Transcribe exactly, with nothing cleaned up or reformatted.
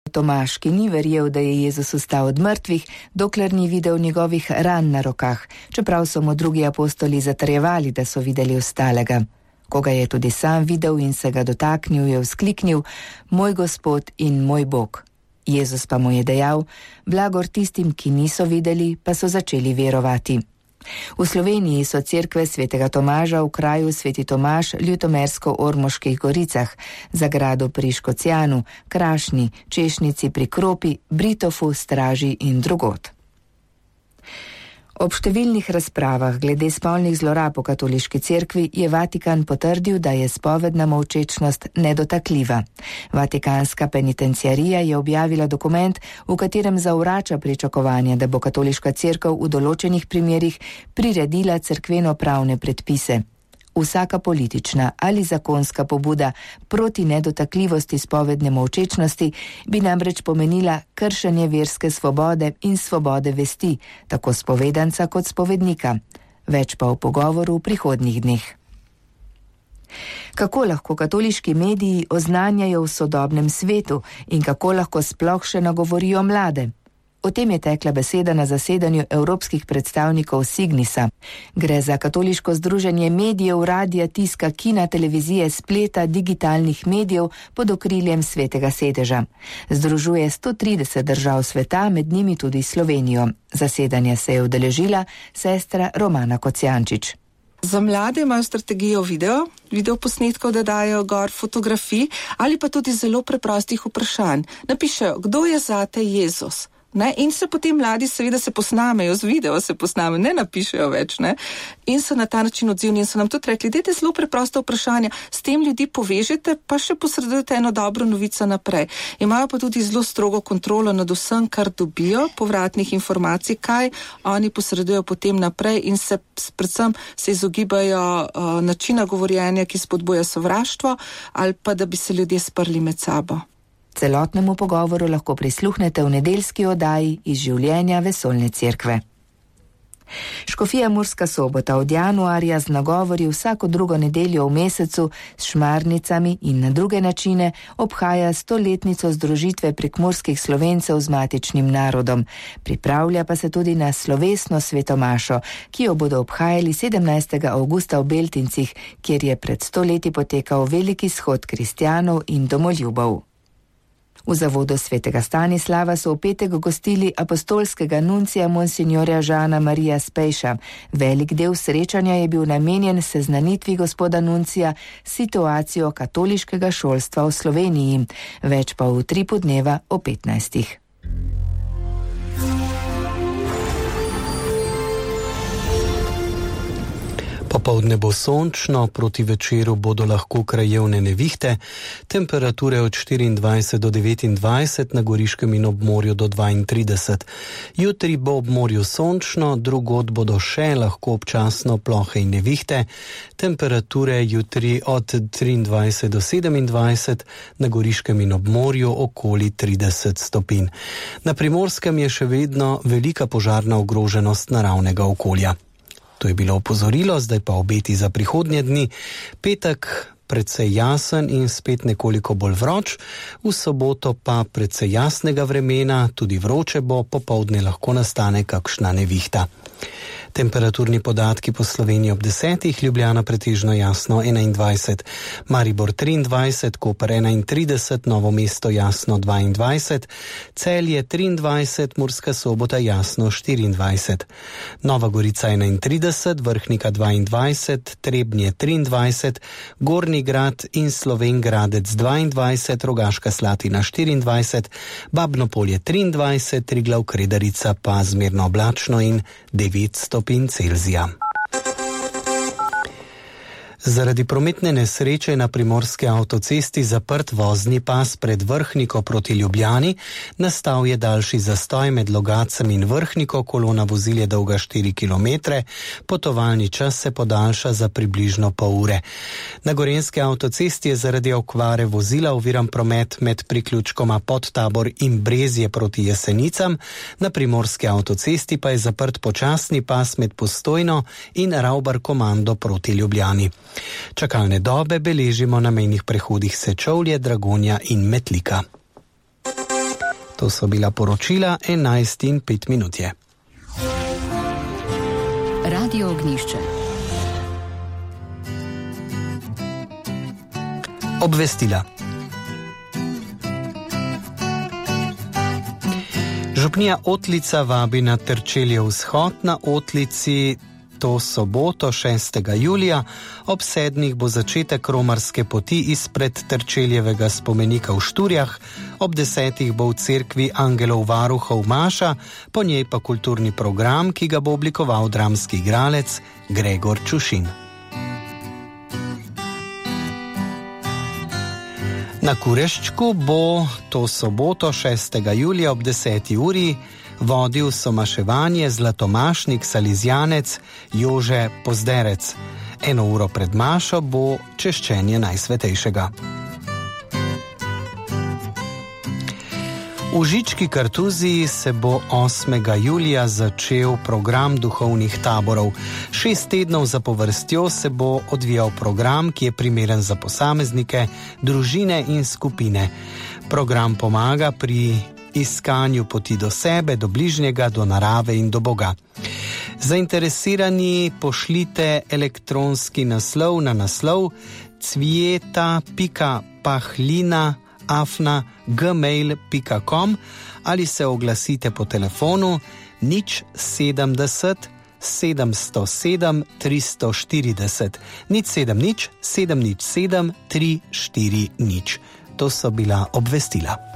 Tomaž, ki ni verjel, da je Jezus vstal od mrtvih, dokler ni videl njegovih ran na rokah, čeprav so mu drugi apostoli zatrjevali, da so videli vstalega. Ko ga je tudi sam videl in se ga dotaknil, je vzkliknil: "Moj Gospod in moj Bog." Jezus pa mu je dejal: "Blagor tistim, ki niso videli, pa so začeli verovati." V Sloveniji so cerkve svetega Tomaža v kraju Sveti Tomaž, Ljutomersko-Ormoških goricah, Zagradu pri Škocjanu, Krašni, Češnici pri Kropi, Britofu, Straži in drugod. Ob številnih razpravah glede spolnih zlorab v katoliški cerkvi je Vatikan potrdil, da je spovedna molčečnost nedotakljiva. Vatikanska penitenciarija je objavila dokument, v katerem zavrača pričakovanje, da bo katoliška cerkev v določenih primerih priredila cerkveno-pravne predpise. Vsaka politična ali zakonska pobuda proti nedotakljivosti spovedne molčečnosti bi namreč pomenila kršenje verske svobode in svobode vesti, tako spovedanca kot spovednika. Več pa v pogovoru v prihodnjih dneh. Kako lahko katoliški mediji oznanjajo v sodobnem svetu in kako lahko sploh še nagovorijo mlade? O tem je tekla beseda na zasedanju evropskih predstavnikov Signisa. Gre za katoliško združenje medijev, radija, tiska, kina, televizije, spleta, digitalnih medijev pod okriljem Svetega sedeža. Združuje sto trideset držav sveta, med njimi tudi Slovenijo. Zasedanja se je udeležila sestra Romana Kocijančič. Za mlade imajo strategijo video, video posnetkov, da dajo gor fotografij ali pa tudi zelo preprostih vprašanj. Napišejo, kdo je zate Jezus? Ne, in se potem mladi seveda se posnamejo, z video se posnamejo, ne napišejo več, ne, in so na ta način odzivni in so nam tudi rekli, dajte zelo preprosta vprašanja, s tem ljudi povežete, pa še posredujete eno dobro novico naprej. Imajo pa tudi zelo strogo kontrolo nad vsem, kar dobijo, povratnih informacij, kaj oni posredujejo potem naprej in se predvsem se izogibajo uh, načina govorjenja, ki spodbuja sovraštvo ali pa da bi se ljudje sprli med sabo. Celotnemu pogovoru lahko prisluhnete v nedeljski oddaji iz življenja Vesoljne cerkve. Škofija Murska Sobota od januarja z nagovori vsako drugo nedeljo v mesecu s šmarnicami in na druge načine obhaja stoletnico združitve prekmurskih Slovencev z matičnim narodom. Pripravlja pa se tudi na slovesno svetomašo, ki jo bodo obhajali sedemnajstega avgusta v Beltincih, kjer je pred sto leti potekal veliki shod kristjanov in domoljubov. V zavodu svetega Stanislava so v petek gostili apostolskega nuncija monsignorja Žana Marija Spejša. Velik del srečanja je bil namenjen seznanitvi gospoda nuncija s situacijo katoliškega šolstva v Sloveniji. Več pa v tripu dneva o petnajstih. Popoldne bo sončno, proti večeru bodo lahko krajevne nevihte, temperature od štiriindvajset do devetindvajset, na Goriškem in ob morju do dvaintrideset. Jutri bo ob morju sončno, drugod bodo še lahko občasno plohe in nevihte, temperature jutri od triindvajset do sedemindvajset, na Goriškem in ob morju okoli trideset stopinj. Na Primorskem je še vedno velika požarna ogroženost naravnega okolja. To je bilo opozorilo, zdaj pa obeti za prihodnje dni. Petek precej jasen in spet nekoliko bolj vroč, v soboto pa precej jasnega vremena, tudi vroče bo, popoldne lahko nastane kakšna nevihta. Temperaturni podatki po Sloveniji ob desetih, Ljubljana pretežno jasno enaindvajset, Maribor triindvajset, Koper enaintrideset, Novo mesto jasno dvaindvajset, Celje triindvajset, Murska Sobota jasno štiriindvajset, Nova Gorica enaintrideset, Vrhnika dvaindvajset, Trebnje triindvajset, Gornji Grad in Slovenj Gradec dvaindvajset, Rogaška Slatina štiriindvajset, Babno Polje triindvajset, Triglav Kredarica pa zmerno oblačno in devet stopinj Celzija. Zaradi prometne nesreče na primorski avtocesti zaprt vozni pas pred Vrhniko proti Ljubljani, nastal je daljši zastoj med Logacem in Vrhniko, kolona vozil je dolga štiri kilometre, potovalni čas se podaljša za približno pol ure. Na gorenjski avtocesti je zaradi okvare vozila oviran promet med priključkoma Podtabor in Brezje proti Jesenicam, na primorski avtocesti pa je zaprt počasni pas med Postojno in Ravbar Komando proti Ljubljani. Čakalne dobe beležimo na mejnih prehodih Sečovlje, Dragonja in Metlika. To so bila poročila, enajst in pet minut je. Radio Ognjišče. Obvestila. Župnija Otlica vabi na Terčeljev vzhod. Na Otlici to soboto šestega julija ob sedmih bo začetek romarske poti izpred Terčeljevega spomenika v Šturjah, ob desetih bo v cerkvi Angelov varuhov maša, po njej pa kulturni program, ki ga bo oblikoval dramski igralec Gregor Čušin. Na Kureščku bo to soboto šestega julija ob deseti uri vodil somaševanje zlatomašnik salezjanec Jože Pozderec. Eno uro pred mašo bo češčenje Najsvetejšega. V Žički Kartuziji se bo osmega julija začel program duhovnih taborov. Šest tednov zapovrstjo se bo odvijal program, ki je primeren za posameznike, družine in skupine. Program pomaga pri iskanju poti do sebe, do bližnjega, do narave in do Boga. Zainteresirani pošljite elektronski naslov na naslov cvjeta pika pahlina afna gmail pika com ali se oglasite po telefonu nič sedemdeset sedemsto sedem tristo štirideset, nič sedem nič sedem nič sedem tri štiri nič. To so bila obvestila.